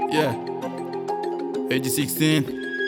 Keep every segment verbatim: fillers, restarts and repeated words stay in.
Yeah, A G sixteen.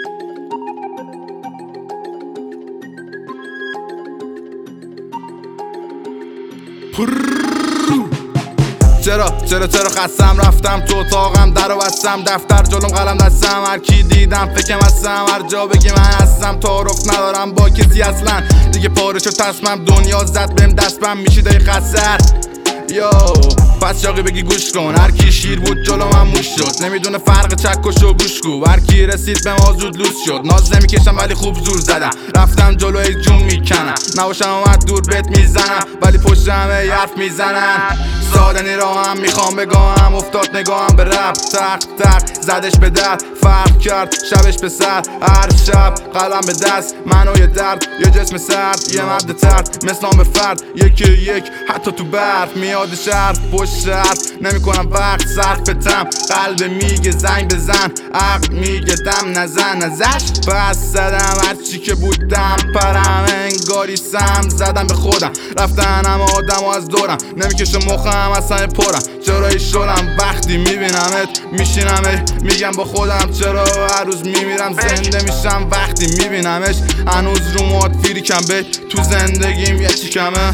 چرا چرا چرا خستم رفتم تو اتاقم درو بستم دفتر جلوم قلم دستم هر کی دیدم فکرم هستم هر جا بگی من هستم تعارف ندارم با کسی اصلا دیگه پاره شد تصمم دنیا زد بهم دست بم میشیده خسر یو پس شاقی بگی گوش کن هر کی شیر بود جلو من موش شد نمیدونه فرق چکش و گوشگو هر کی رسید به ما زود لوس شد ناز نمیکشم ولی خوب زور زدم رفتم جلوی جون میکنم نباشم اومد دور بهت میزنم ولی پشت همه حرف میزنن سادنی را هم میخوام بگم افتاد نگاهم به رب تق تق زدش به در فرق کرد شبش به سر هر شب قلم به دست منو یه درد یه جسم سرد یه مرد ترد مثلام به فرد یکی یک حتی تو برف میاد شرف پشت شرف نمیکنم وقت صرف بتم قلب میگه زنگ بزن عقل میگه دم نزن ازش پس زدم هرچی که بودم پرم انگاری سم زدم به خودم رفتن همه آدم و از دورم نمیکشه مخم اصلا پرم چرا شلم وقتی میبینمت میشینم میگم با خودم چرا هر روز میمیرم زنده میشم وقتی میبینمش هنوز رو مواد فیری کم به تو زندگیم یه چی کمه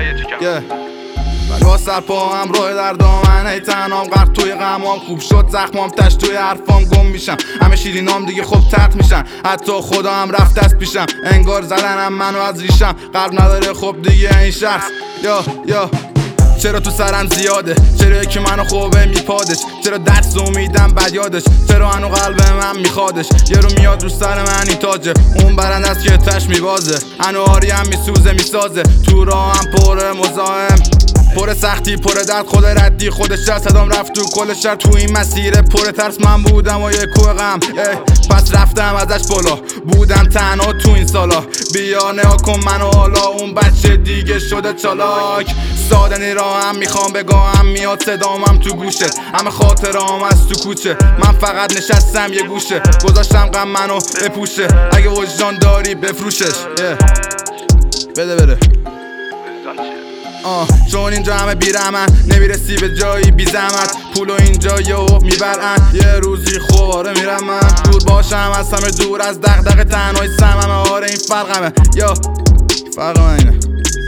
ولی با سر پا هم راه در دامن ای تنام غرق توی غمام خوب شد زخمام تش توی حرفام گم میشم همه شیرینام دیگه خوب ترد میشن حتی خدا هم رفت دست پیشم انگار زدنم منو از ریشم قلب نداره خب دیگه این شخص یا یا چرا تو سرم زیاده چرا که منو خوبه میپادش چرا دست امیدم بد یادش چرا هنو قلب من میخوادش یه رو میاد رو سر من این تاجه اون برنده است که تش میبازه هنو آری هم میسوزه میسازه تو راه هم پر مزاحم پر سختی پر درد خود ردی خودش هست صدام رفت تو کل شهر تو این مسیر پر ترس من بودم و یه کوه غم پس رفتم ازش بالا بودم تنها تو این سالا بیا نها کن منو حالا اون بچه دیگه شده چالاک سادنی را هم میخوام بگم میاد صدامم تو گوشه همه خاطرام از تو کوچه من فقط نشستم یه گوشه گذاشتم غم منو بپوشه اگه وجدان داری بفروشش بده بره آه چون اینجا همه بیرمن نمیرسی به جایی بی زحمت پولو اینجا یهو میبرن یه روزی خواره میرم من دور باشم از همه دور از دغدغه تنهایی سم همه آره این فرقمه یا فرق من اینه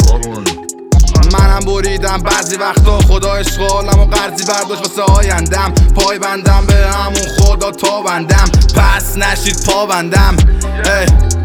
منم بریدم بعضی وقتا خدا اشغالم و قرضی برداشت واسه آیندم پای بندم به همون خدا تا بندم پس نشید پا بندم ای